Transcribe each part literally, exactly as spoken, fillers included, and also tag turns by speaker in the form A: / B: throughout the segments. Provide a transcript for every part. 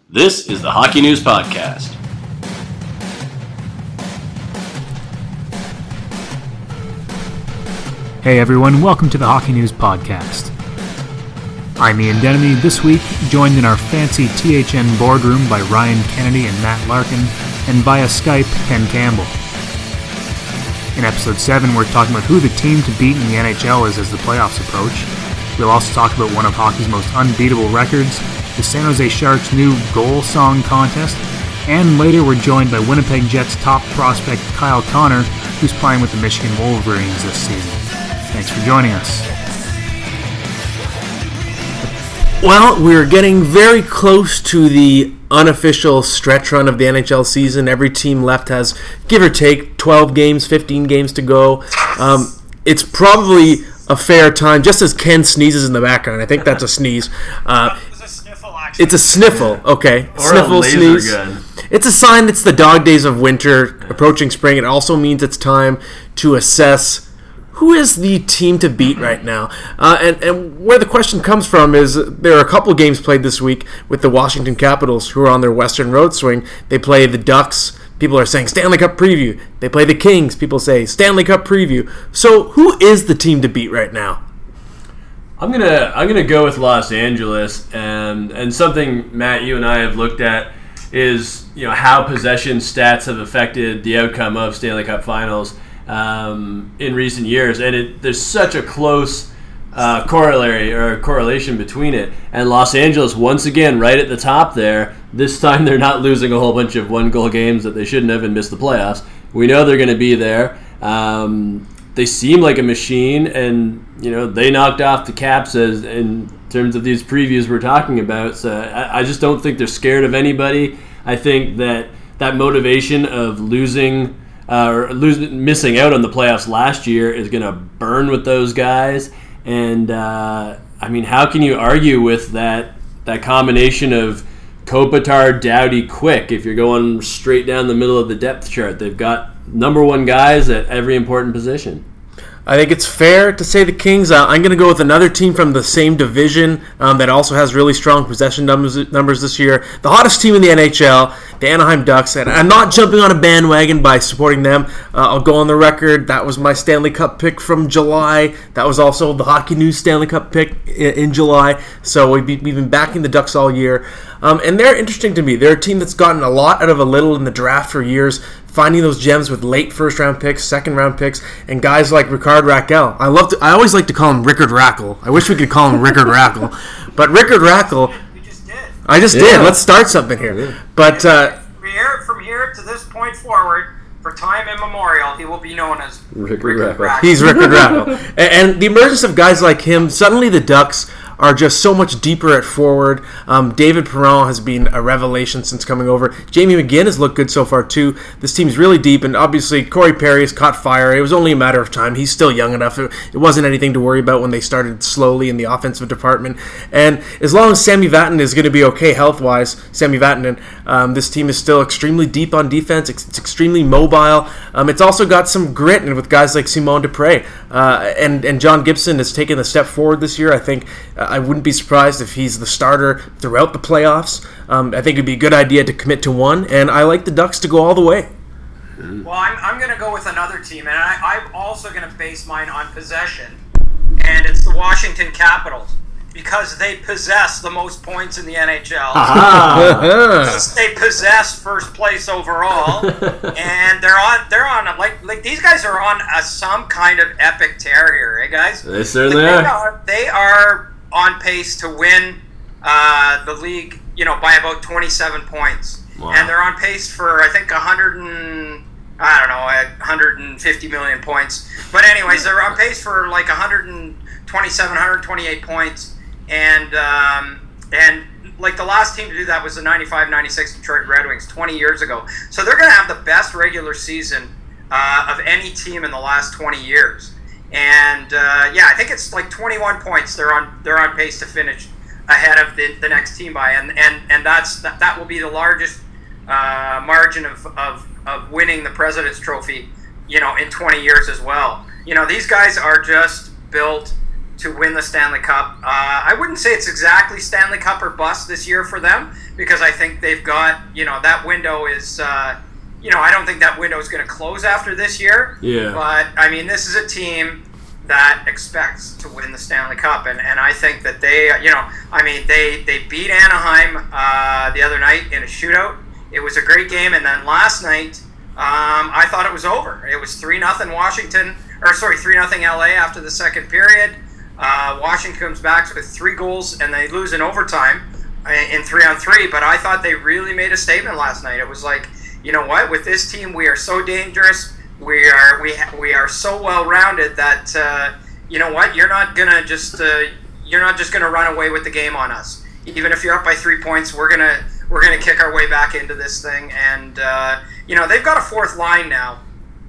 A: This is the Hockey News Podcast.
B: Hey everyone, welcome to the Hockey News Podcast. I'm Ian Denemy, this week joined in our fancy T H N boardroom by Ryan Kennedy and Matt Larkin, and via Skype, Ken Campbell. In episode seven, we're talking about who the team to beat in the N H L is as the playoffs approach. We'll also talk about one of hockey's most unbeatable records, the San Jose Sharks' new goal song contest, and later we're joined by Winnipeg Jets top prospect Kyle Connor, who's playing with the Michigan Wolverines this season. Thanks for joining us.
C: Well, we're getting very close to the unofficial stretch run of the N H L season. Every team left has, give or take, twelve games, fifteen games to go. Um, it's probably a fair time, just as Ken sneezes in the background. I think that's a sneeze. Uh,
D: it's a sniffle, actually.
C: It's a sniffle, okay.
A: Or
C: sniffle,
A: a laser
C: sneeze.
A: gun.
C: It's a sign it's the dog days of winter, approaching spring. It also means it's time to assess who is the team to beat right now. Uh, and, and where the question comes from is there are a couple games played this week with the Washington Capitals, who are on their Western road swing. They play the Ducks. People are saying Stanley Cup preview. They play the Kings. People say Stanley Cup preview. So who is the team to beat right now?
A: I'm gonna I'm gonna go with Los Angeles, and and something Matt, you and I have looked at is you know how possession stats have affected the outcome of Stanley Cup Finals um, in recent years, and it, there's such a close uh, corollary or correlation between it. And Los Angeles once again right at the top there. This time they're not losing a whole bunch of one-goal games that they shouldn't have and missed the playoffs. We know they're going to be there. Um, they seem like a machine, and you know they knocked off the Caps as in terms of these previews we're talking about. So I, I just don't think they're scared of anybody. I think that that motivation of losing uh, or losing, missing out on the playoffs last year is going to burn with those guys. And uh, I mean, how can you argue with that that combination of Kopitar, Doughty, Quick, if you're going straight down the middle of the depth chart? They've got number one guys at every important position.
C: I think it's fair to say the Kings. Uh, I'm going to go with another team from the same division um, that also has really strong possession numbers, numbers this year. The hottest team in the N H L, the Anaheim Ducks. And I'm not jumping on a bandwagon by supporting them. Uh, I'll go on the record. That was my Stanley Cup pick from July. That was also the Hockey News Stanley Cup pick in, in July. So we've been, we've been backing the Ducks all year. Um, and they're interesting to me. They're a team that's gotten a lot out of a little in the draft for years, finding those gems with late first-round picks, second-round picks, and guys like Rickard Rakell. I love to, I always like to call him Rickard Rakell. I wish we could call him Rickard Rakell. But Rickard Rakell...
D: We just did.
C: I just
A: Yeah.
C: did. Let's start something here. But... Uh,
D: From here, from here to this point forward, for time immemorial, he will be known as
A: Rickard
D: Rickard
A: Rakell.
D: Rakell.
C: He's Rickard Rakell. And, and the emergence of guys like him, suddenly the Ducks are just so much deeper at forward. Um, David Perron has been a revelation since coming over. Jamie McGinn has looked good so far too. This team's really deep, and obviously Corey Perry has caught fire. It was only a matter of time. He's still young enough. It, it wasn't anything to worry about when they started slowly in the offensive department. And as long as Sammy Vatanen is going to be okay health-wise, Sammy Vatanen, um, this team is still extremely deep on defense. It's, it's extremely mobile. Um, it's also got some grit, and with guys like Simon Dupre uh, and, and John Gibson has taken a step forward this year. I think uh, I wouldn't be surprised if he's the starter throughout the playoffs. Um, I think it'd be a good idea to commit to one, and I like the Ducks to go all the way.
D: Well, I'm, I'm going to go with another team, and I, I'm also going to base mine on possession, and it's the Washington Capitals, because they possess the most points in the N H L. Because they possess first place overall, and they're on they're on a, like like these guys are on a, some kind of epic tear here, eh, guys?
A: They certainly
D: Like, they
A: are.
D: are. They are on pace to win uh, the league, you know, by about twenty-seven points,
A: Wow.
D: and they're on pace for I think one hundred and I don't know, one hundred fifty million points. But anyways, they're on pace for like one hundred twenty-seven, one hundred twenty-eight points. And um, and like the last team to do that was the ninety-five ninety-six Detroit Red Wings twenty years ago. So they're going to have the best regular season uh, of any team in the last twenty years. And uh, yeah, I think it's like twenty-one points they're on they're on pace to finish ahead of the, the next team by, and and and that's that, that will be the largest uh, margin of, of of winning the President's Trophy, you know, in twenty years as well. You know, these guys are just built to win the Stanley Cup. Uh, I wouldn't say it's exactly Stanley Cup or bust this year for them, because I think they've got, you know, that window is, uh, you know, I don't think that window is going to close after this year.
A: Yeah.
D: But, I mean, this is a team that expects to win the Stanley Cup, and, and I think that they, you know, I mean, they, they beat Anaheim uh, the other night in a shootout. It was a great game, and then last night, um, I thought it was over. It was three nothing Washington, or sorry, three nothing L A after the second period. Uh, Washington comes back with three goals, and they lose in overtime in three on three. But I thought they really made a statement last night. It was like, you know what? With this team, we are so dangerous. We are we ha- we are so well rounded that uh, you know what? You're not gonna just uh, you're not just gonna run away with the game on us. Even if you're up by three points, we're gonna we're gonna kick our way back into this thing. And uh, you know, they've got a fourth line now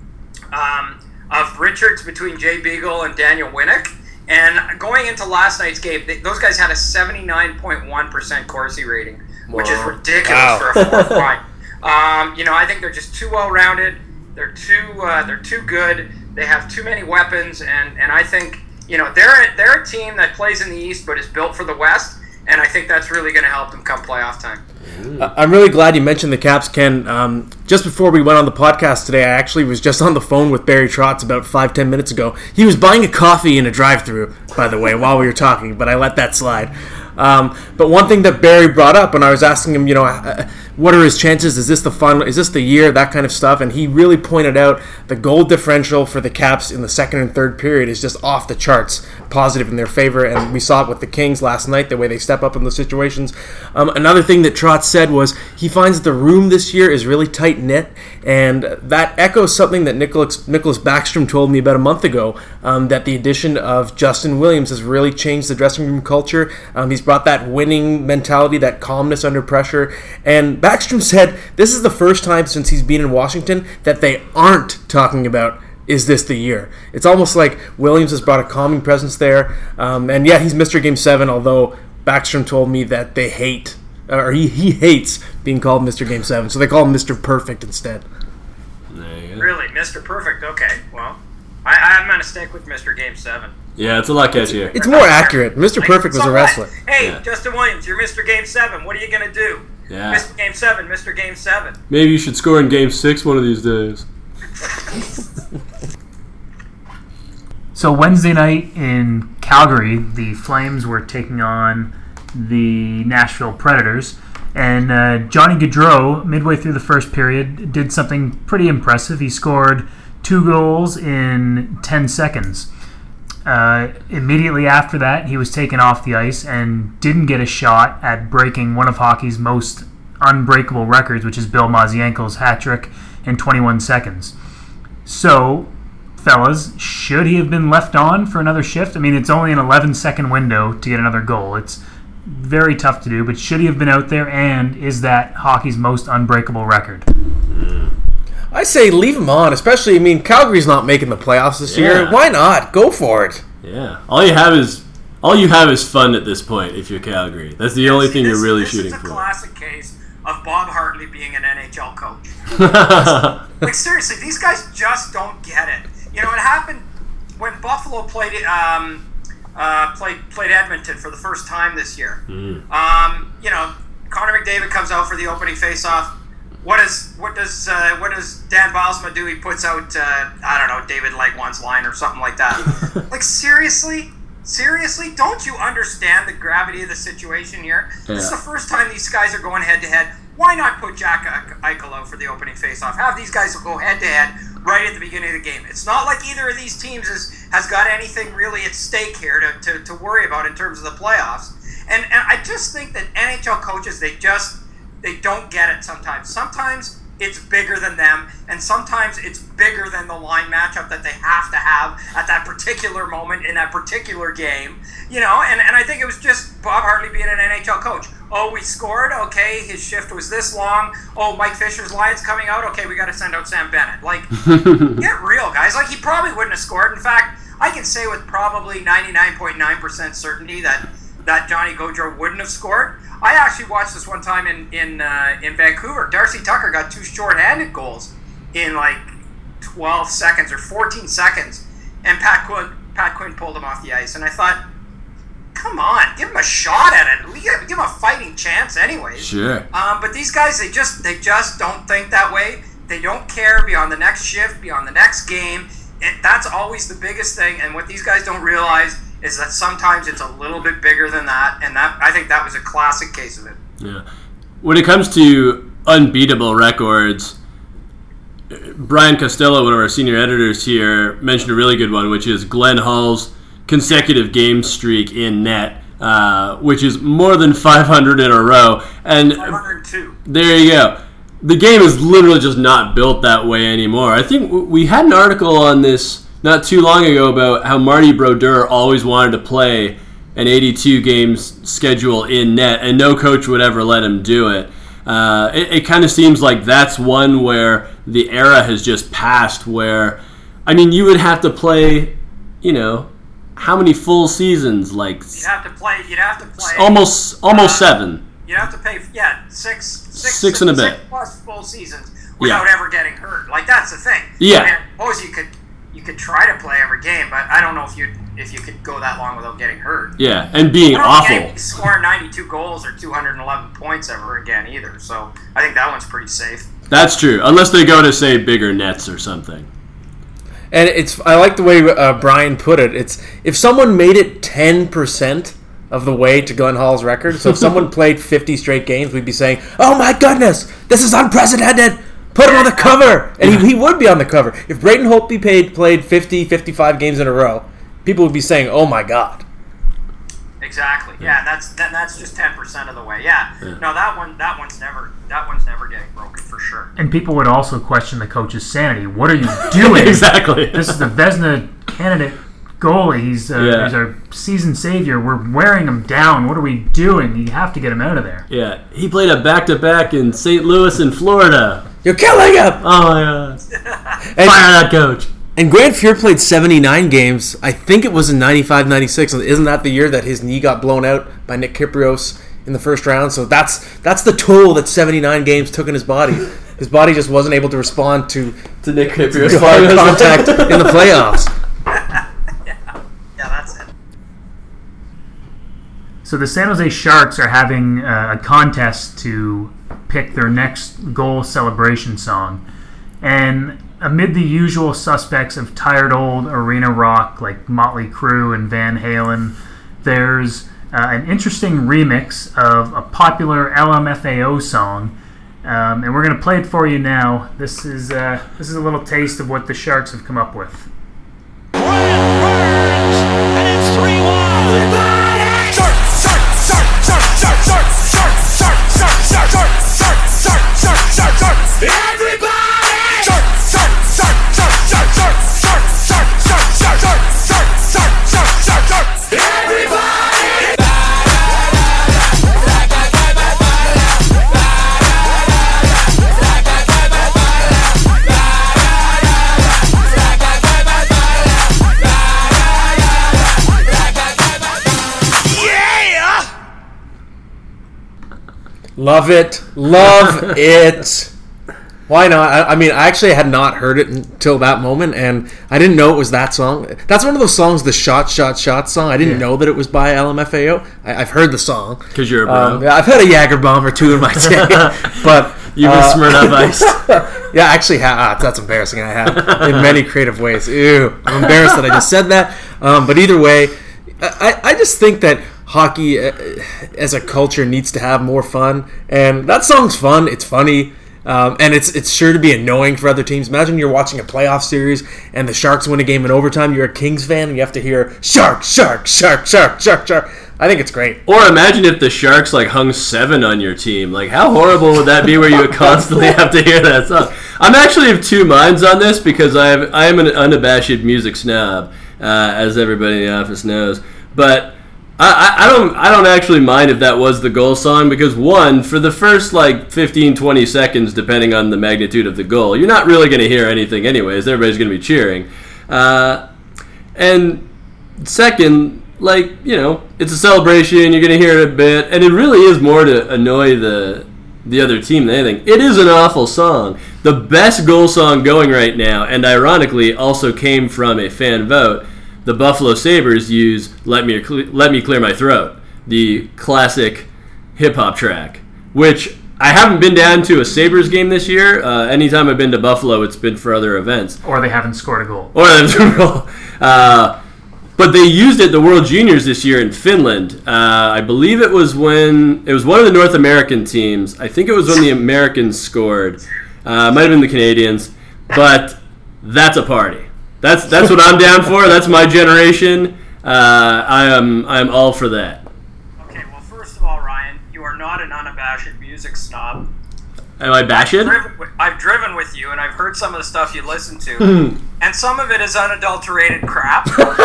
D: um, of Richards between Jay Beagle and Daniel Winnick. And going into last night's game, they, those guys had a seventy-nine point one percent Corsi rating, which
A: Wow.
D: is ridiculous
C: Wow.
D: for a fourth line. Um, you know, I think they're just too well-rounded. They're too uh, they're too good. They have too many weapons, and, and I think, you know, they're they're a team that plays in the East but is built for the West, and I think that's really going to help them come playoff time.
C: Uh, I'm really glad you mentioned the Caps, Ken. Um, just before we went on the podcast today, I actually was just on the phone with Barry Trotz about five, ten minutes ago. He was buying a coffee in a drive-thru, by the way, while we were talking, but I let that slide. Um, but one thing that Barry brought up when I was asking him, you know, uh, what are his chances? Is this the final? Is this the year? That kind of stuff. And he really pointed out the goal differential for the Caps in the second and third period is just off the charts, positive in their favor. And we saw it with the Kings last night, the way they step up in those situations. Um, another thing that Trotz said was he finds that the room this year is really tight knit, and that echoes something that Nicholas Nicholas Backstrom told me about a month ago. Um, that the addition of Justin Williams has really changed the dressing room culture. Um, he's brought that winning mentality, that calmness under pressure. And Backstrom said this is the first time since he's been in Washington that they aren't talking about, is this the year? It's almost like Williams has brought a calming presence there. Um, and yeah, he's Mister Game seven, although Backstrom told me that they hate, or he, he hates being called Mister Game seven, so they call him Mister Perfect instead.
A: There you go.
D: Really, Mister Perfect? Okay, well, I, I'm going to stick with Mister Game seven.
A: Yeah, it's a lot catchier.
C: It's more accurate. Mister
D: Like,
C: Perfect was
D: so
C: a
D: what?
C: wrestler.
D: Hey,
A: Yeah.
D: Justin Williams, you're Mister Game seven. What are you going to do?
A: Yeah.
D: Mister Game seven, Mister Game seven.
A: Maybe you should score in Game Six one of these days.
B: So Wednesday night in Calgary, the Flames were taking on the Nashville Predators, and uh, Johnny Gaudreau, midway through the first period, did something pretty impressive. He scored two goals in ten seconds. Uh, immediately after that, he was taken off the ice and didn't get a shot at breaking one of hockey's most unbreakable records, which is Bill Mazienko's hat trick in twenty-one seconds. So, fellas, should he have been left on for another shift? I mean, it's only an eleven-second window to get another goal. It's very tough to do, but should he have been out there, and is that hockey's most unbreakable record?
C: I say leave him on, especially, I mean, Calgary's not making the playoffs this year.
A: Yeah.
C: Why not? Go for it.
A: Yeah. All you have is all you have is fun at this point if you're Calgary. That's the only
D: See,
A: thing
D: this-
A: you're really
D: this
A: shooting
D: is a
A: for.
D: classic case of Bob Hartley being an N H L coach. Like, seriously, these guys just don't get it. You know, it happened when Buffalo played um, uh, played played Edmonton for the first time this year.
A: Mm.
D: Um, you know, Connor McDavid comes out for the opening faceoff. What does what does uh, what does Dan Bylsma do? He puts out uh, I don't know, David Legwand's line or something like that. Like, seriously, seriously, don't you understand the gravity of the situation here?
A: Yeah.
D: This is the first time these guys are going head to head. Why not put Jack Eichel out for the opening faceoff? Have these guys go head to head right at the beginning of the game. It's not like either of these teams has, has got anything really at stake here to, to, to worry about in terms of the playoffs. And, and I just think that N H L coaches, they just they don't get it sometimes. Sometimes it's bigger than them, and sometimes it's bigger than the line matchup that they have to have at that particular moment in that particular game. You know, and, and I think it was just Bob Hartley being an N H L coach. Oh, we scored. Okay, his shift was this long. Oh, Mike Fisher's line's coming out. Okay, we got to send out Sam Bennett. Like, get real, guys. Like, he probably wouldn't have scored. In fact, I can say with probably ninety-nine point nine percent certainty that, that Johnny Gaudreau wouldn't have scored. I actually watched this one time in in uh, in Vancouver. Darcy Tucker got two short-handed goals in like twelve seconds or fourteen seconds, and Pat Quinn Pat Quinn pulled him off the ice, and I thought, come on, give him a shot at it. Give him a fighting chance, anyways.
A: Sure.
D: Um, but these guys, they just they just don't think that way. They don't care beyond the next shift, beyond the next game. And that's always the biggest thing. And what these guys don't realize is that sometimes it's a little bit bigger than that. And that I think that was a classic case of it.
A: Yeah. When it comes to unbeatable records, Brian Costello, one of our senior editors here, mentioned a really good one, which is Glenn Hall's consecutive game streak in net, uh, which is more than five hundred in a row. And
D: five hundred two.
A: There you go. The game is literally just not built that way anymore. I think we had an article on this not too long ago about how Marty Brodeur always wanted to play an eighty-two games schedule in net, and no coach would ever let him do it. Uh, it it kind of seems like that's one where the era has just passed, where, I mean, you would have to play, you know, how many full seasons? Like
D: You'd have to play, you'd have to play.
A: Almost, almost
D: uh,
A: seven.
D: You'd have to pay, yeah, six, six,
A: Six and a bit.
D: six plus full seasons without
A: Yeah.
D: ever getting hurt. Like, that's the thing.
A: Yeah.
D: I mean, I suppose you could, you could try to play every game, but I don't know if you if you could go that long without getting hurt.
A: Yeah, and being
D: I don't
A: awful.
D: think anybody's scoring ninety-two goals or two hundred eleven points ever again either. So I think that one's pretty safe.
A: That's true, unless they go to, say, bigger nets or something.
C: And it's I like the way uh, Brian put it. It's if someone made it ten percent of the way to Glenn Hall's record, so if someone played fifty straight games, we'd be saying, oh my goodness, this is unprecedented. Put him on the cover. And he, he would be on the cover. If Braden Holtby paid, played fifty, fifty-five games in a row, people would be saying, oh my God.
D: Exactly. Yeah, that's that, that's just ten percent of the way. Yeah. yeah. No, that one that one's never that one's never getting broken for sure.
B: And people would also question the coach's sanity. What are you doing?
A: Exactly.
B: This is the Vezina candidate goalie. He's, uh,
A: Yeah.
B: he's our season savior. We're wearing him down. What are we doing? You have to get him out of there.
A: Yeah, he played a back-to-back in Saint Louis and Florida.
C: You're killing him!
A: Oh, my God.
C: And,
A: Fire that coach.
C: and Grant Fuhr played seventy-nine games. I think it was in ninety-five ninety-six. Isn't that the year that his knee got blown out by Nick Kyprios in the first round? So that's that's the toll that seventy-nine games took in his body. His body just wasn't able to respond to,
A: To Nick Kyprios.
C: hard contact in the playoffs.
D: Yeah, that's it.
B: So the San Jose Sharks are having uh, a contest to pick their next goal celebration song. And amid the usual suspects of tired old arena rock like Motley Crue and Van Halen, there's uh, an interesting remix of a popular L M F A O song. Um, and we're going to play it for you now. This is uh, this is a little taste of what the Sharks have come up with.
C: Love it. Love it. Why not? I, I mean, I actually had not heard it until that moment, and I didn't know it was that song. That's one of those songs, the Shot, Shot, Shot song. I didn't yeah. know that it was by L M F A O. I, I've heard the song.
A: Because you're a bro.
C: Um, yeah, I've had a Jager bomb or two in my day. But
A: You've been uh, Smirnoff iced.
C: Yeah, actually, ha- ah, that's embarrassing. I have in many creative ways. Ew. I'm embarrassed that I just said that. Um, but either way, I, I just think that hockey uh, as a culture needs to have more fun, and that song's fun. It's funny, um, and it's it's sure to be annoying for other teams. Imagine you're watching a playoff series and the Sharks win a game in overtime. You're a Kings fan and you have to hear shark, shark, shark, shark, shark, shark. I think it's great.
A: Or imagine if the Sharks like hung seven on your team. Like, how horrible would that be where you would constantly have to hear that song? I'm actually of two minds on this because I have I am an unabashed music snob, uh, as everybody in the office knows, but. I, I don't I don't actually mind if that was the goal song because, one, for the first like fifteen, twenty seconds, depending on the magnitude of the goal, you're not really going to hear anything anyways. Everybody's going to be cheering. Uh, and second, like, you know, it's a celebration. You're going to hear it a bit. And it really is more to annoy the the other team than anything. It is an awful song. The best goal song going right now, and ironically also came from a fan vote, the Buffalo Sabres use "Let Me Let Me Clear My Throat," the classic hip hop track, which I haven't been down to a Sabres game this year. Uh, anytime I've been to Buffalo, it's been for other events.
B: Or they haven't scored a goal.
A: Or they haven't scored a goal. Uh, but they used it at the World Juniors this year in Finland. Uh, I believe it was when it was one of the North American teams. I think it was when the Americans scored. Uh, it might have been the Canadians. But that's a party. That's that's what I'm down for. That's my generation. Uh, I am I am all for that.
D: Okay, well, first of all, Ryan, you are not an unabashed music snob.
A: Am I bashing?
D: I've driven, with, I've driven with you, and I've heard some of the stuff you listen to, and some of it is unadulterated crap.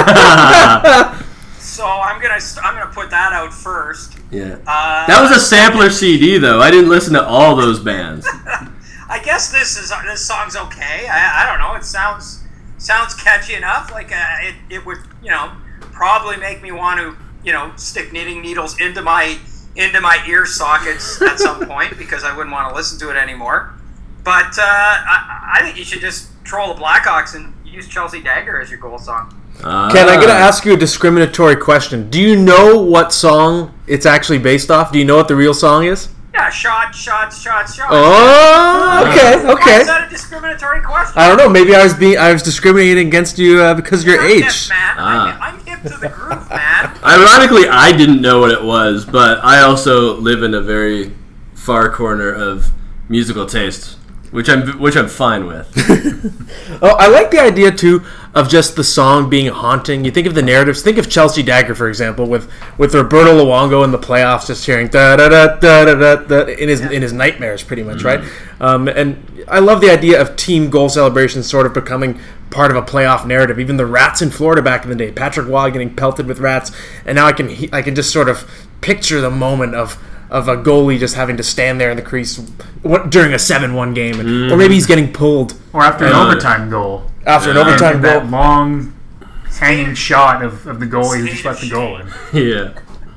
D: So I'm gonna I'm gonna put that out first.
A: Yeah.
D: Uh,
A: that was a sampler C D, though. I didn't listen to all those bands.
D: I guess this is this song's okay. I, I don't know. It sounds sounds catchy enough. Like uh, it it would you know probably make me want to you know stick knitting needles into my into my ear sockets at some point because I wouldn't want to listen to it anymore. But uh, I, I think you should just troll the Blackhawks and use Chelsea Dagger as your goal song.
A: Uh,
C: Ken, I'm going to ask you a discriminatory question. Do you know what song it's actually based off? Do you know what the real song is?
D: Yeah, shot, shots, shots, shots.
C: Oh, okay,
D: Why
C: okay.
D: is that a discriminatory question?
C: I don't know. Maybe I was being I was discriminating against you uh, because of your
D: You're
C: age.
D: hip, man.
A: Ah.
D: I'm, I'm hip to the groove, man.
A: Ironically, I didn't know what it was, but I also live in a very far corner of musical taste, which I'm which I'm fine with.
C: Oh, I like the idea too of just the song being haunting. You think of the narratives. Think of Chelsea Dagger, for example, with, with Roberto Luongo in the playoffs, just hearing da da da da da da, da in his in his nightmares, pretty much, mm-hmm. right? Um, and I love the idea of team goal celebrations sort of becoming part of a playoff narrative. Even the Rats in Florida back in the day, Patrick Waugh getting pelted with rats, and now I can I can just sort of picture the moment of. of a goalie just having to stand there in the crease during a seven one game, and, mm. or maybe he's getting pulled.
B: Or after an
A: uh,
B: overtime goal.
C: After
B: and,
C: an overtime
B: and
C: goal.
B: that long hanging shot of, of the goalie who just let the goal in.
A: Yeah.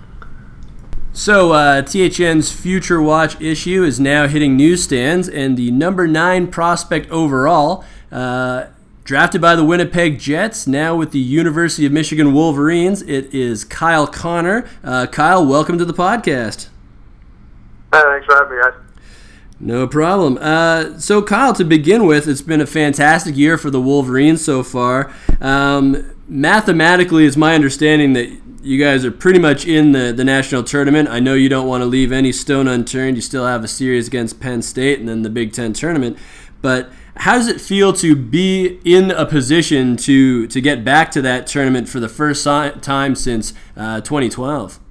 A: So, uh, T H N's Future Watch issue is now hitting newsstands, and the number nine prospect overall, uh, drafted by the Winnipeg Jets, now with the University of Michigan Wolverines, it is Kyle Connor. Uh, Kyle, welcome to the podcast.
E: Hey, thanks for having me, guys.
A: No problem. Uh, so, Kyle, to begin with, it's been a fantastic year for the Wolverines so far. Um, mathematically, it's my understanding that you guys are pretty much in the, the national tournament. I know you don't want to leave any stone unturned. You still have a series against Penn State and then the Big Ten tournament. But how does it feel to be in a position to, to get back to that tournament for the first time since uh, twenty twelve?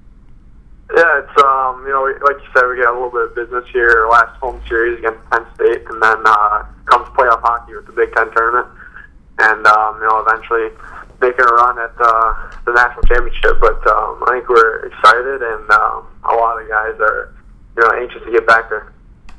E: Yeah, it's, um, you know, like you said, we got a little bit of business here, last home series against Penn State, and then uh, comes playoff hockey with the Big Ten tournament, and, um, you know, eventually making a run at uh, the national championship. But um, I think we're excited, and um, a lot of guys are, you know, anxious to get back there.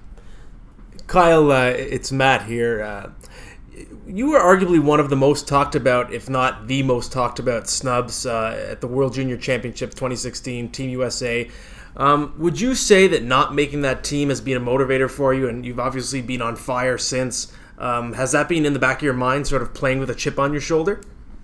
C: Kyle, uh, it's Matt here. Uh, you were arguably one of the most talked about, if not the most talked about, snubs uh, at the World Junior Championships twenty sixteen, Team U S A. Um, would you say that not making that team has been a motivator for you, and you've obviously been on fire since? Um, has that been in the back of your mind, sort of playing with a chip on your shoulder?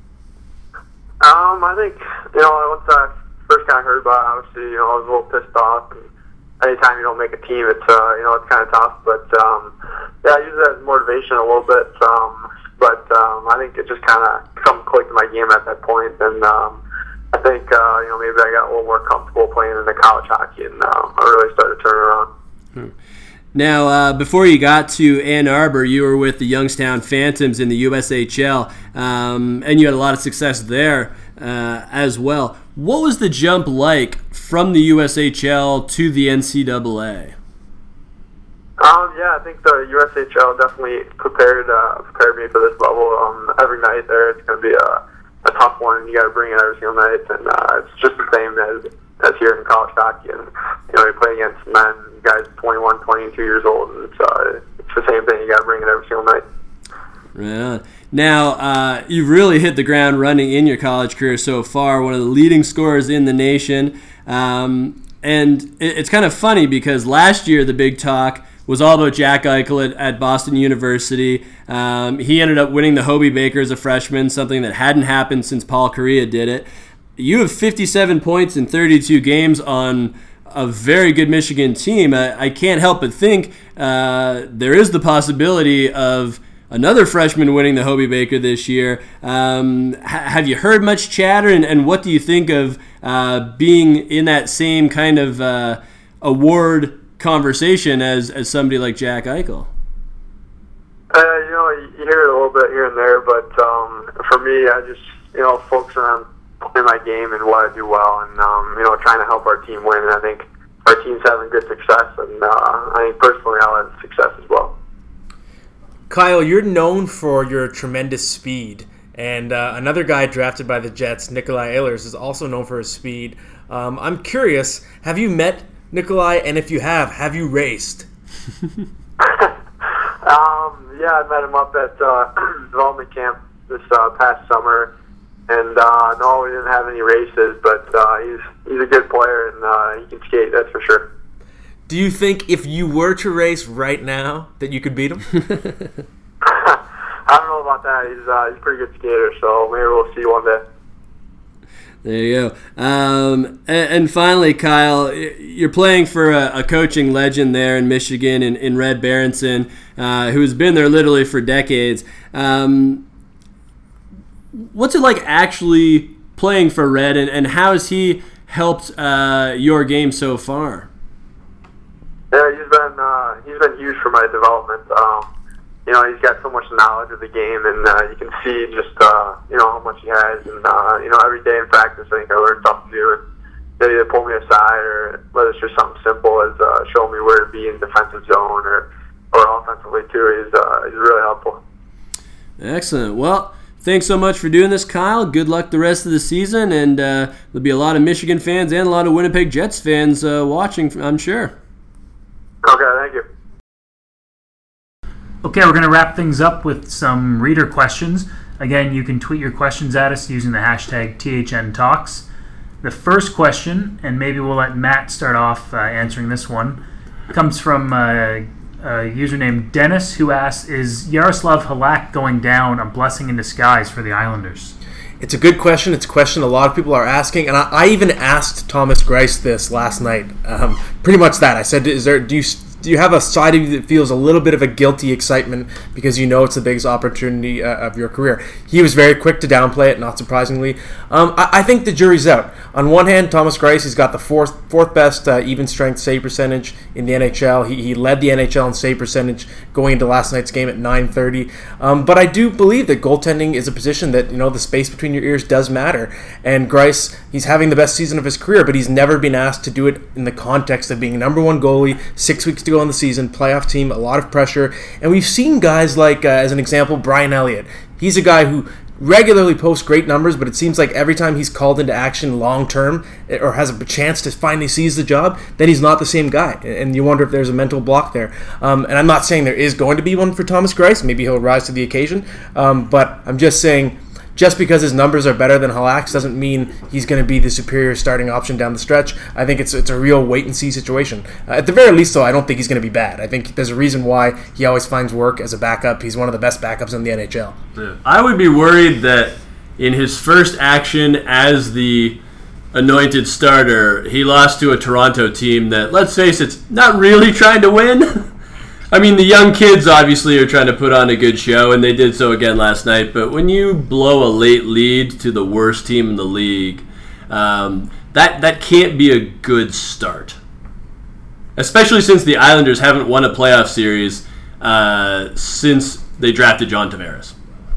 E: Um, I think, you know, once I first kind of heard about it, obviously, you know, I was a little pissed off. And anytime you don't make a team, it's, uh, you know, it's kind of tough. But, um, yeah, I use it as motivation a little bit. Um, but um, I think it just kind of come clicked in my game at that point. And um, I think, uh, you know, maybe I got a little more comfortable playing in the college hockey, and um, I really started turning around.
A: Hmm. Now, uh, before you got to Ann Arbor, you were with the Youngstown Phantoms in the U S H L, um, and you had a lot of success there uh, as well. What was the jump like from the U S H L to the N C double A?
E: Um, yeah, I think the U S H L definitely prepared uh, prepared me for this level. Um, every night there, it's going to be a, a tough one. You got to bring it every single night, and uh, it's just the same as as here in college hockey. And you know, you play against men, guys twenty-one, twenty-two years old, and it's, uh, it's the same thing. You got to bring it every single night.
A: Right on. Now, uh, you've really hit the ground running in your college career so far. One of the leading scorers in the nation. Um, and it, it's kind of funny because last year the big talk was all about Jack Eichel at, at Boston University. Um, he ended up winning the Hobey Baker as a freshman, something that hadn't happened since Paul Kariya did it. You have fifty-seven points in thirty-two games on a very good Michigan team. I, I can't help but think uh, there is the possibility of another freshman winning the Hobey Baker this year. Um, ha- have you heard much chatter, and, and what do you think of uh, being in that same kind of uh, award conversation as, as somebody like Jack Eichel?
E: Uh, you know, you hear it a little bit here and there, but um, for me, I just, you know, focus on playing my game and what I do well, and, um, you know, trying to help our team win. And I think our team's having good success, and uh, I think personally I'll have success as well.
C: Kyle, you're known for your tremendous speed, and uh, another guy drafted by the Jets, Nikolai Ehlers, is also known for his speed. Um, I'm curious, have you met Nikolai, and if you have, have you raced?
E: um, yeah, I met him up at uh, development camp this uh, past summer, and uh, no, we didn't have any races, but uh, he's he's a good player, and uh, he can skate, that's for sure.
C: Do you think if you were to race right now that you could beat him?
E: I don't know about that. He's uh, he's a pretty good skater, so maybe we'll see one day.
A: There you go. Um, and, and finally, Kyle, you're playing for a, a coaching legend there in Michigan, in, in Red Berenson, uh, who's been there literally for decades. Um, what's it like actually playing for Red, and, and how has he helped uh, your game so far?
E: Yeah, he's been uh, he's been huge for my development. Um, you know, he's got so much knowledge of the game, and uh, you can see just uh, you know how much he has. And uh, you know, every day in practice, I think I learned something new. And they either pull me aside, or whether it's just something simple as uh, showing me where to be in defensive zone, or or offensively too. He's uh, he's really helpful.
A: Excellent. Well, thanks so much for doing this, Kyle. Good luck the rest of the season, and uh, there'll be a lot of Michigan fans and a lot of Winnipeg Jets fans uh, watching, I'm sure.
E: Okay, thank you.
B: Okay, we're going to wrap things up with some reader questions. Again, you can tweet your questions at us using the hashtag T H N Talks. The first question, and maybe we'll let Matt start off uh, answering this one, comes from uh, a user named Dennis, who asks, is Yaroslav Halak going down a blessing in disguise for the Islanders?
C: It's a good question. It's a question a lot of people are asking, and I, I even asked Thomas Greiss this last night. Um, pretty much that. I said, "Is there? Do you do you have a side of you that feels a little bit of a guilty excitement because you know it's the biggest opportunity uh, of your career?" He was very quick to downplay it, not surprisingly. Um, I, I think the jury's out. On one hand, Thomas Greiss, he's got the fourth fourth best uh, even strength save percentage in the N H L. He, he led the N H L in save percentage going into last night's game at nine thirty. Um, but I do believe that goaltending is a position that, you know, the space between your ears does matter. And Greiss, he's having the best season of his career, but he's never been asked to do it in the context of being number one goalie, six weeks to go in the season, playoff team, a lot of pressure. And we've seen guys like, uh, as an example, Brian Elliott. He's a guy who regularly posts great numbers, but it seems like every time he's called into action long term or has a chance to finally seize the job, then he's not the same guy, and you wonder if there's a mental block there. Um, and I'm not saying there is going to be one for Thomas Greiss. Maybe he'll rise to the occasion, um, but I'm just saying, just because his numbers are better than Halak's doesn't mean he's going to be the superior starting option down the stretch. I think it's it's a real wait-and-see situation. Uh, at the very least, though, I don't think he's going to be bad. I think there's a reason why he always finds work as a backup. He's one of the best backups in the N H L.
A: Yeah. I would be worried that in his first action as the anointed starter, he lost to a Toronto team that, let's face it, not really trying to win. I mean, the young kids obviously are trying to put on a good show, and they did so again last night. But when you blow a late lead to the worst team in the league, um, that that can't be a good start. Especially since the Islanders haven't won a playoff series uh, since they drafted John Tavares.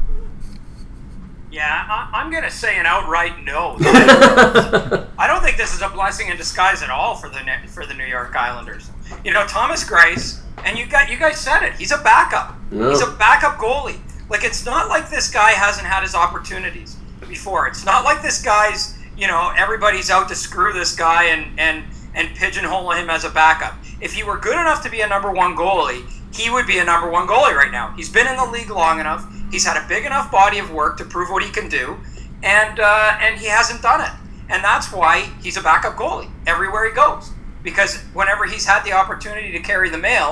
D: Yeah, I, I'm going to say an outright no. I don't think this is a blessing in disguise at all for the for the New York Islanders. You know, Thomas Greiss. And you got you guys said it. He's a backup. No. He's a backup goalie. Like, it's not like this guy hasn't had his opportunities before. It's not like this guy's, you know, everybody's out to screw this guy and and and pigeonhole him as a backup. If he were good enough to be a number one goalie, he would be a number one goalie right now. He's been in the league long enough. He's had a big enough body of work to prove what he can do, and uh, and he hasn't done it. And that's why he's a backup goalie everywhere he goes. Because whenever he's had the opportunity to carry the mail,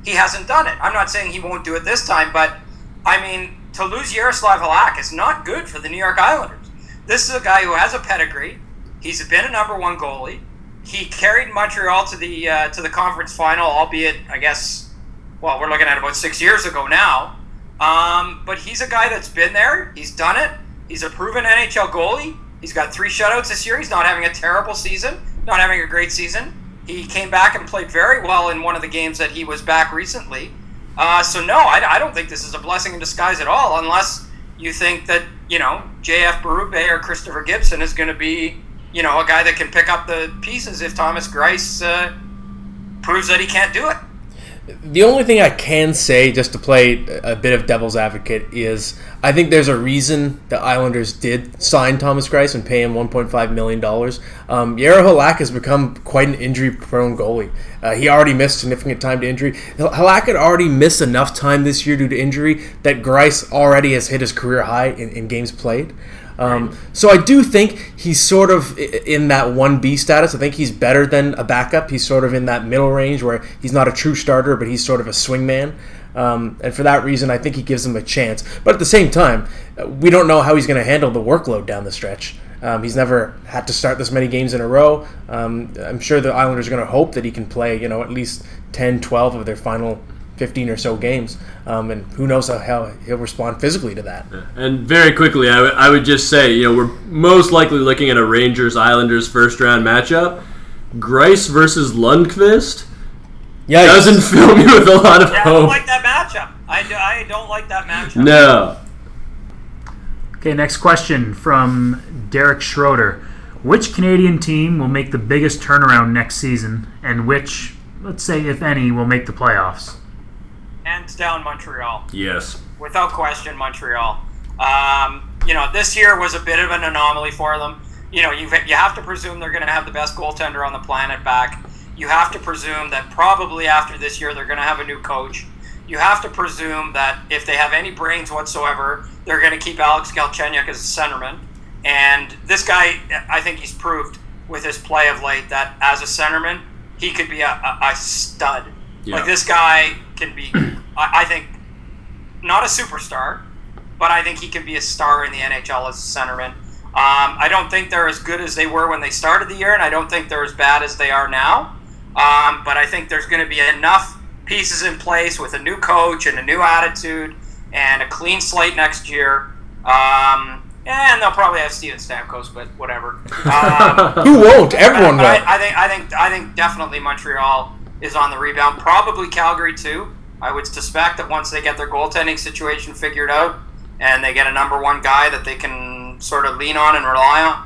D: he hasn't done it. I'm not saying he won't do it this time, but I mean, to lose Yaroslav Halak is not good for the New York Islanders. This is a guy who has a pedigree. He's been a number one goalie. He carried Montreal to the uh, to the conference final, albeit, I guess, well, we're looking at about six years ago now. Um, but he's a guy that's been there. He's done it. He's a proven N H L goalie. He's got three shutouts this year. He's not having a terrible season, not having a great season. He came back and played very well in one of the games that he was back recently. Uh, so, no, I, I don't think this is a blessing in disguise at all, unless you think that, you know, J F Berube or Christopher Gibson is going to be, you know, a guy that can pick up the pieces if Thomas Greiss uh, proves that he can't do it.
C: The only thing I can say, just to play a bit of devil's advocate, is I think there's a reason the Islanders did sign Thomas Greiss and pay him one point five million dollars. Um, Jaro Halak has become quite an injury-prone goalie. Uh, he already missed significant time to injury. Halak had already missed enough time this year due to injury that Greiss already has hit his career high in, in games played. Um, so I do think he's sort of in that one B status. I think he's better than a backup. He's sort of in that middle range where he's not a true starter, but he's sort of a swingman. Um, and for that reason, I think he gives him a chance. But at the same time, we don't know how he's going to handle the workload down the stretch. Um, he's never had to start this many games in a row. Um, I'm sure the Islanders are going to hope that he can play, you know, at least ten, twelve of their final fifteen or so games, um, and who knows how, how he'll respond physically to that.
A: And very quickly, I, w- I would just say, you know, we're most likely looking at a Rangers-Islanders first-round matchup. Greiss versus Lundqvist
C: Yikes.
A: Doesn't fill me with a lot of
D: yeah,
A: hope.
D: I don't like that matchup. I, do, I don't like that matchup.
A: No.
B: Okay, next question from Derek Schroeder. Which Canadian team will make the biggest turnaround next season, and which, let's say, if any, will make the playoffs?
D: Hands down, Montreal.
A: Yes.
D: Without question, Montreal. Um, you know, this year was a bit of an anomaly for them. You know, you you have to presume they're going to have the best goaltender on the planet back. You have to presume that probably after this year they're going to have a new coach. You have to presume that if they have any brains whatsoever, they're going to keep Alex Galchenyuk as a centerman. And this guy, I think he's proved with his play of late that as a centerman, he could be a, a, a stud.
A: Yeah.
D: Like, this guy can be, I, I think, not a superstar, but I think he can be a star in the N H L as a centerman. Um, I don't think they're as good as they were when they started the year, and I don't think they're as bad as they are now. Um, but I think there's going to be enough pieces in place with a new coach and a new attitude and a clean slate next year. Um, and they'll probably have Steven Stamkos, but whatever. Um,
C: Who won't? Everyone will.
D: I, I think. I think. I think definitely Montreal is on the rebound. Probably Calgary too. I would suspect that once they get their goaltending situation figured out and they get a number one guy that they can sort of lean on and rely on.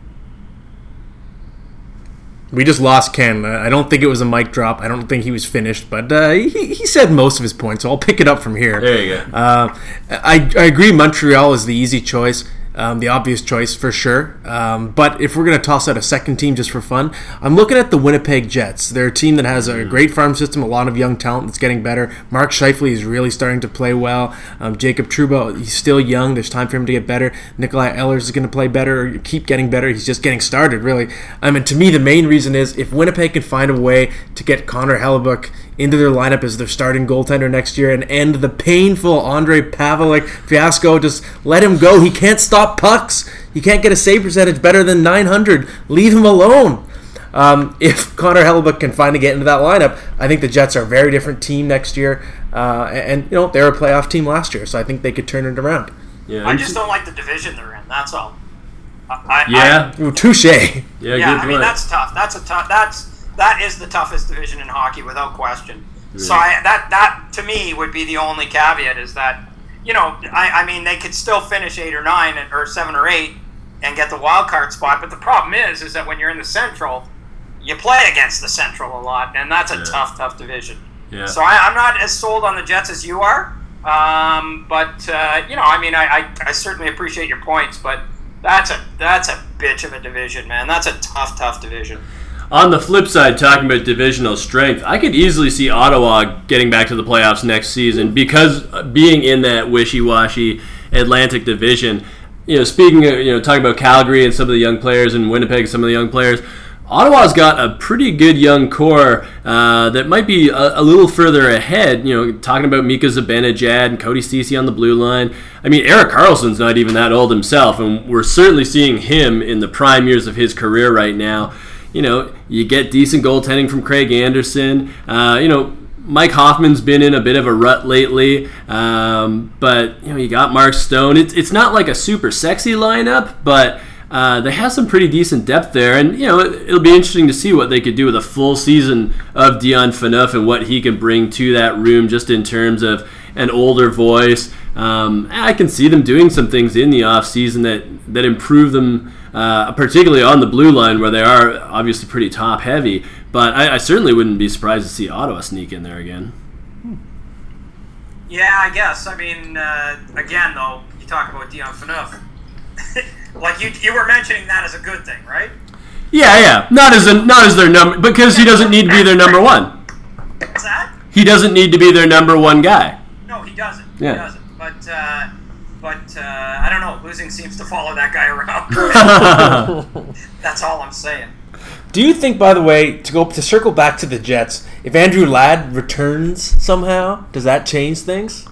C: We just lost Ken. I don't think it was a mic drop. I don't think he was finished, but uh, he, he said most of his points, so I'll pick it up from here.
A: There you go.
C: Uh, I, I agree Montreal is the easy choice. Um, the obvious choice for sure. Um, but if we're going to toss out a second team just for fun, I'm looking at the Winnipeg Jets. They're a team that has a great farm system, a lot of young talent that's getting better. Mark Scheifele is really starting to play well. Um, Jacob Trouba, he's still young. There's time for him to get better. Nikolai Ehlers is going to play better, keep getting better. He's just getting started, really. I mean, to me, the main reason is if Winnipeg can find a way to get Connor Hellebuyck into their lineup as their starting goaltender next year and end the painful Andre Pavelec fiasco, just let him go. He can't stop pucks. He can't get a save percentage better than nine hundred. Leave him alone. Um, if Connor Hellebuyck can finally get into that lineup, I think the Jets are a very different team next year. Uh, and, you know, they were a playoff team last year, so I think they could turn it around.
A: Yeah,
D: I just don't like the division they're in. That's all. I,
A: yeah.
C: Ooh, touche.
A: Yeah,
D: yeah.
A: good
D: I mean,
A: point.
D: that's tough. That's a tough. That's that is the toughest division in hockey without question. Really? So I, that that to me would be the only caveat is that, you know, I, I mean they could still finish eight or nine or seven or eight and get the wild card spot. But the problem is, is that when you're in the Central, you play against the Central a lot, and that's a
A: yeah.
D: tough, tough division.
A: Yeah.
D: So I, I'm not as sold on the Jets as you are. Um, but uh, you know, I mean, I, I, I certainly appreciate your points, but that's a that's a bitch of a division, man. That's a tough, tough division.
A: On the flip side, talking about divisional strength, I could easily see Ottawa getting back to the playoffs next season because being in that wishy-washy Atlantic division. You know, speaking of, you know, talking about Calgary and some of the young players and Winnipeg, some of the young players, Ottawa's got a pretty good young core uh, that might be a, a little further ahead. You know, talking about Mika Zibanejad and Cody Ceci on the blue line. I mean, Erik Karlsson's not even that old himself, and we're certainly seeing him in the prime years of his career right now. You know, you get decent goaltending from Craig Anderson. Uh, you know, Mike Hoffman's been in a bit of a rut lately, um, but you know, you got Mark Stone. It's it's not like a super sexy lineup, but Uh, they have some pretty decent depth there, and you know it, it'll be interesting to see what they could do with a full season of Dion Phaneuf and what he can bring to that room, just in terms of an older voice. Um, I can see them doing some things in the off season that that improve them, uh, particularly on the blue line where they are obviously pretty top heavy. But I, I certainly wouldn't be surprised to see Ottawa sneak in there again.
D: Yeah, I guess. I mean, uh, again though, you talk about Dion Phaneuf. Like you, you were mentioning that as a good thing, right?
A: Yeah, yeah. Not as a, not as their number, because he doesn't need to be their number one.
D: What's that?
A: He doesn't need to be their number one guy.
D: No, he doesn't.
A: Yeah.
D: He doesn't. But uh, but uh, I don't know. Losing seems to follow that guy around. That's all I'm saying.
C: Do you think, by the way, to go to circle back to the Jets, if Andrew Ladd returns somehow, does that change things?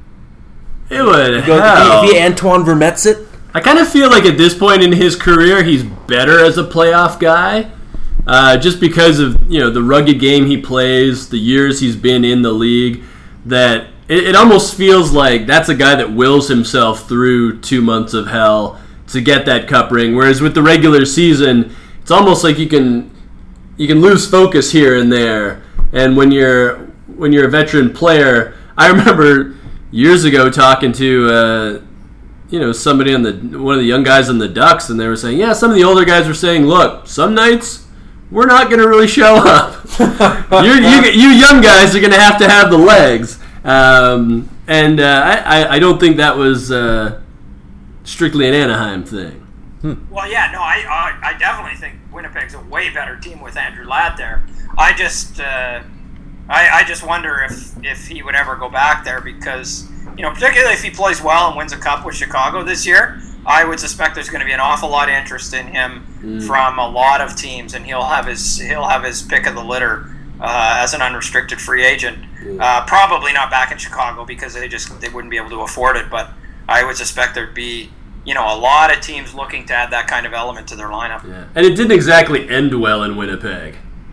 A: It would.
C: Go,
A: hell.
C: if he Antoine Vermette's it?
A: I kind of feel like at this point in his career, he's better as a playoff guy, uh, just because of you know the rugged game he plays, the years he's been in the league. That it, it almost feels like that's a guy that wills himself through two months of hell to get that cup ring. Whereas with the regular season, it's almost like you can you can lose focus here and there. And when you're when you're a veteran player, I remember years ago talking to. Uh, you know, somebody on the one of the young guys on the Ducks, and they were saying, yeah, some of the older guys were saying, look, some nights we're not going to really show up. you, you, you young guys are going to have to have the legs. Um, and uh, I, I don't think that was uh, strictly an Anaheim thing.
D: Hmm. Well, yeah, no, I, I I definitely think Winnipeg's a way better team with Andrew Ladd there. I just uh, I, I just wonder if, if he would ever go back there because, you know, particularly if he plays well and wins a cup with Chicago this year, I would suspect there's going to be an awful lot of interest in him mm. from a lot of teams, and he'll have his he'll have his pick of the litter uh, as an unrestricted free agent. Mm. Uh, probably not back in Chicago because they just they wouldn't be able to afford it. But I would suspect there'd be you know a lot of teams looking to add that kind of element to their lineup.
A: Yeah. And it didn't exactly end well in Winnipeg.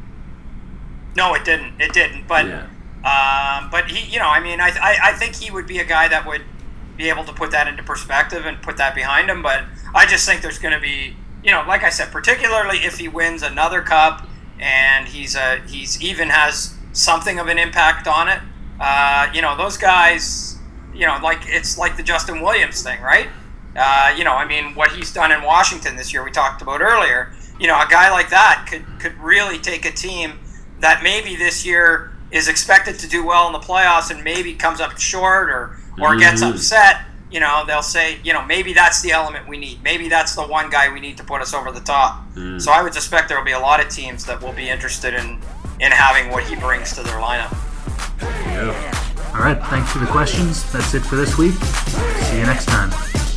D: No, it didn't. It didn't. But.
A: Yeah.
D: Um, but he, you know, I mean, I, I I think he would be a guy that would be able to put that into perspective and put that behind him. But I just think there's going to be, you know, like I said, particularly if he wins another cup and he's a he's even has something of an impact on it. Uh, you know, those guys, you know, like it's like the Justin Williams thing, right? Uh, you know, I mean, what he's done in Washington this year, we talked about earlier. You know, a guy like that could could really take a team that maybe this year is expected to do well in the playoffs and maybe comes up short or, or gets
A: mm-hmm.
D: upset, you know, they'll say, you know, maybe that's the element we need. Maybe that's the one guy we need to put us over the top. Mm. So I would suspect there will be a lot of teams that will be interested in, in having what he brings to their lineup.
A: Yeah.
B: All right, thanks for the questions. That's it for this week. See you next time.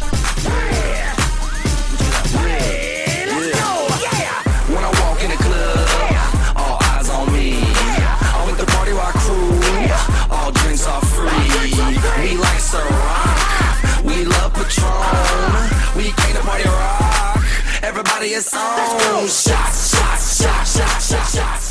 F: We came to party rock. Everybody is on. Shots, shots, shots, shots, shots, shots.